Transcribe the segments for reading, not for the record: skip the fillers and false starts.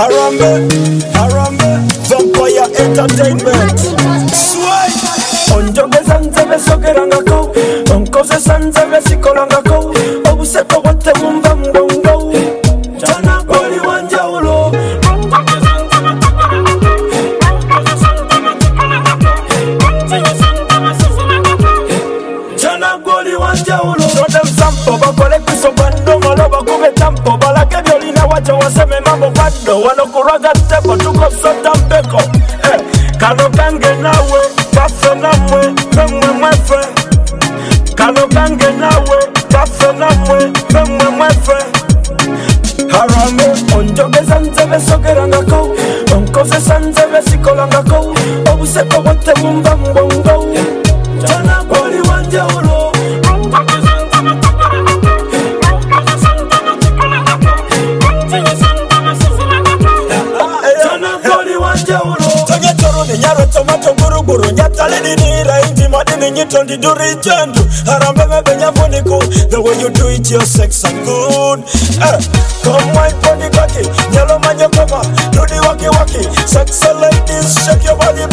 Harambe, Vampire Entertainment. Sway. Onjogeza nzebe sogerangako, onkozesa nzebe sikolangako, obuseko bwate bumva mbongo. Jana goli wanjawulo. Jana goli wanjawulo. Rodem sampo bakole kusobando maloba kube tampo balake byolina wacha waseme mambo bado wanokuraga tepo tuko sota mbeko. Kano kange nawe bafe namwe memwe mwefe. Kano kange nawe bafe namwe memwe mwefe. Harambe onjogeza nzebe sogerangako, onkozesa nzebe sikolangako, obuseko bwate bumva mbongo. Jana goli wanjawulo. Nyaro tomato guruguru nyatale dinira inji madini nyitondi duri jendu harambe mebe nyavuniko. The way you do it you're sex and good. Come wine pony cocky nyalo manyokoma dudi waki waki. Sexy ladies shake your body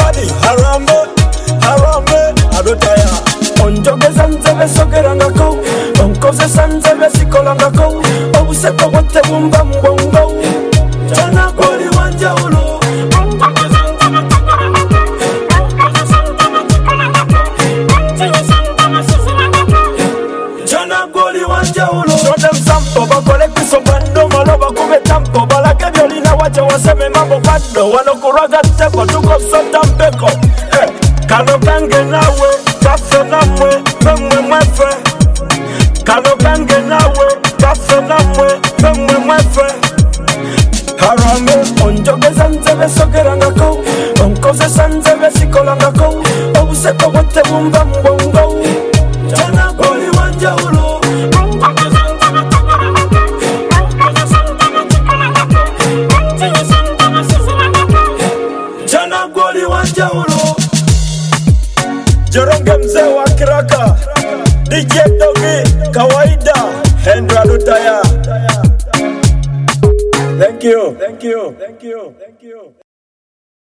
Harambe adotaya. Onjogeza nzebe sogerangako, onkozesa nzebe sikolangako, obuseko bwate bumva mbongo. Jana goli wanjawulo. Rodem sampo bakole kusobando maloba kube tampo balake byolina wacha waseme mambo bado wanokuraga tepo tuko sota mbeko. Kano kange nawe bafe namwe memwe mwefe. Kano kange nawe bafe namwe memwe mwefe. Harambe onjogeza nzebe sogerangako, onkozesa nzebe sikolangako, obuseko bwate bumva mbongo. Jana goli wanjawulo. Jana goli wanjawulo. Joronge mzee wa kiraka, DJ Dogi kawaida, Hendra Lutaya. Thank you.